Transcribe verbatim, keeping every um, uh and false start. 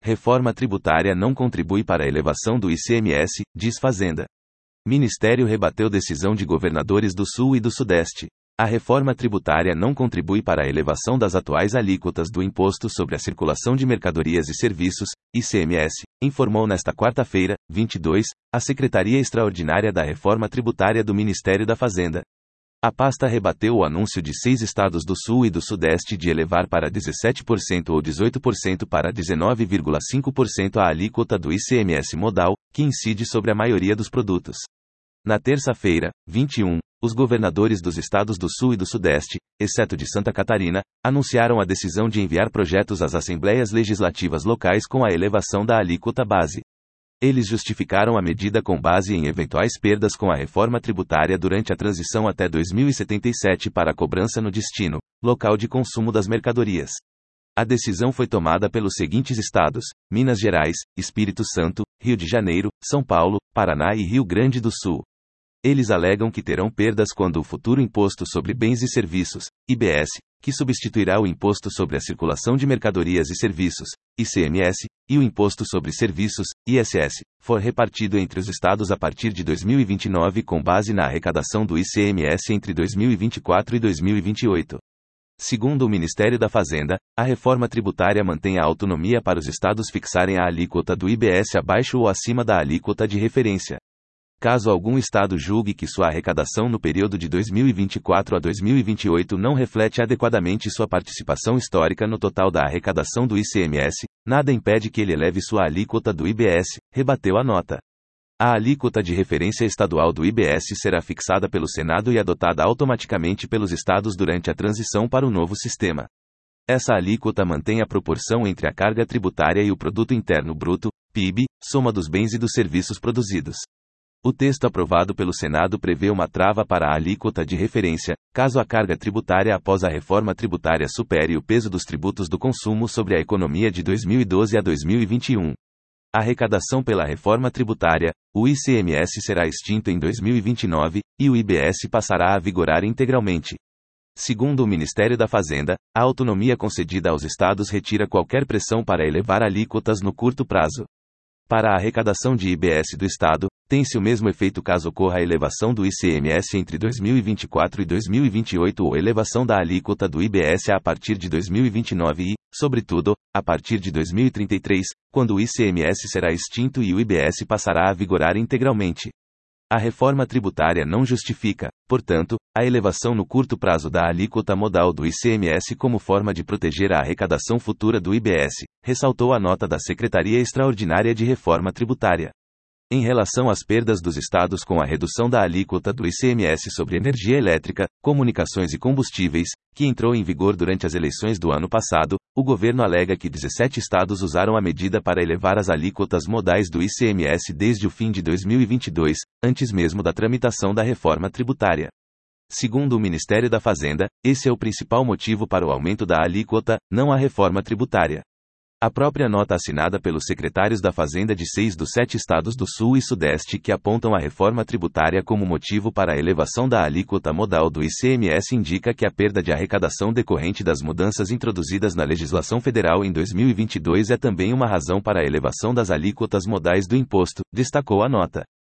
Reforma tributária não contribui para a elevação do I C M S, diz Fazenda. Ministério rebateu decisão de governadores do Sul e do Sudeste. A reforma tributária não contribui para a elevação das atuais alíquotas do Imposto sobre a Circulação de Mercadorias e Serviços, I C M S, informou nesta quarta-feira, vinte e dois, a Secretaria Extraordinária da Reforma Tributária do Ministério da Fazenda. A pasta rebateu o anúncio de seis estados do Sul e do Sudeste de elevar para dezessete por cento ou dezoito por cento para dezenove vírgula cinco por cento a alíquota do I C M S modal, que incide sobre a maioria dos produtos. Na terça-feira, vinte e um, os governadores dos estados do Sul e do Sudeste, exceto de Santa Catarina, anunciaram a decisão de enviar projetos às assembleias legislativas locais com a elevação da alíquota base. Eles justificaram a medida com base em eventuais perdas com a reforma tributária durante a transição até dois mil e setenta e sete para a cobrança no destino, local de consumo das mercadorias. A decisão foi tomada pelos seguintes estados: Minas Gerais, Espírito Santo, Rio de Janeiro, São Paulo, Paraná e Rio Grande do Sul. Eles alegam que terão perdas quando o futuro Imposto sobre Bens e Serviços, I B S, que substituirá o Imposto sobre a Circulação de Mercadorias e Serviços, I C M S, e o Imposto sobre Serviços, I S S, for repartido entre os estados a partir de dois mil e vinte e nove com base na arrecadação do I C M S entre dois mil e vinte e quatro e dois mil e vinte e oito. Segundo o Ministério da Fazenda, a reforma tributária mantém a autonomia para os estados fixarem a alíquota do I B S abaixo ou acima da alíquota de referência. Caso algum estado julgue que sua arrecadação no período de dois mil e vinte e quatro a dois mil e vinte e oito não reflete adequadamente sua participação histórica no total da arrecadação do I C M S, nada impede que ele eleve sua alíquota do I B S, rebateu a nota. A alíquota de referência estadual do I B S será fixada pelo Senado e adotada automaticamente pelos estados durante a transição para o novo sistema. Essa alíquota mantém a proporção entre a carga tributária e o Produto Interno Bruto, P I B, soma dos bens e dos serviços produzidos. O texto aprovado pelo Senado prevê uma trava para a alíquota de referência, caso a carga tributária após a reforma tributária supere o peso dos tributos do consumo sobre a economia de dois mil e doze a dois mil e vinte e um. A arrecadação pela reforma tributária, o I C M S será extinto em dois mil e vinte e nove, e o I B S passará a vigorar integralmente. Segundo o Ministério da Fazenda, a autonomia concedida aos estados retira qualquer pressão para elevar alíquotas no curto prazo. Para a arrecadação de I B S do Estado, tem-se o mesmo efeito caso ocorra a elevação do I C M S entre dois mil e vinte e quatro e dois mil e vinte e oito ou elevação da alíquota do I B S a partir de dois mil e vinte e nove e, sobretudo, a partir de dois mil e trinta e três, quando o I C M S será extinto e o I B S passará a vigorar integralmente. A reforma tributária não justifica, portanto, a elevação no curto prazo da alíquota modal do I C M S como forma de proteger a arrecadação futura do I B S, ressaltou a nota da Secretaria Extraordinária de Reforma Tributária. Em relação às perdas dos estados com a redução da alíquota do I C M S sobre energia elétrica, comunicações e combustíveis, que entrou em vigor durante as eleições do ano passado, o governo alega que dezessete estados usaram a medida para elevar as alíquotas modais do I C M S desde o fim de dois mil e vinte e dois, antes mesmo da tramitação da reforma tributária. Segundo o Ministério da Fazenda, esse é o principal motivo para o aumento da alíquota, não a reforma tributária. A própria nota assinada pelos secretários da Fazenda de seis dos sete estados do Sul e Sudeste que apontam a reforma tributária como motivo para a elevação da alíquota modal do I C M S indica que a perda de arrecadação decorrente das mudanças introduzidas na legislação federal em dois mil e vinte e dois é também uma razão para a elevação das alíquotas modais do imposto, destacou a nota.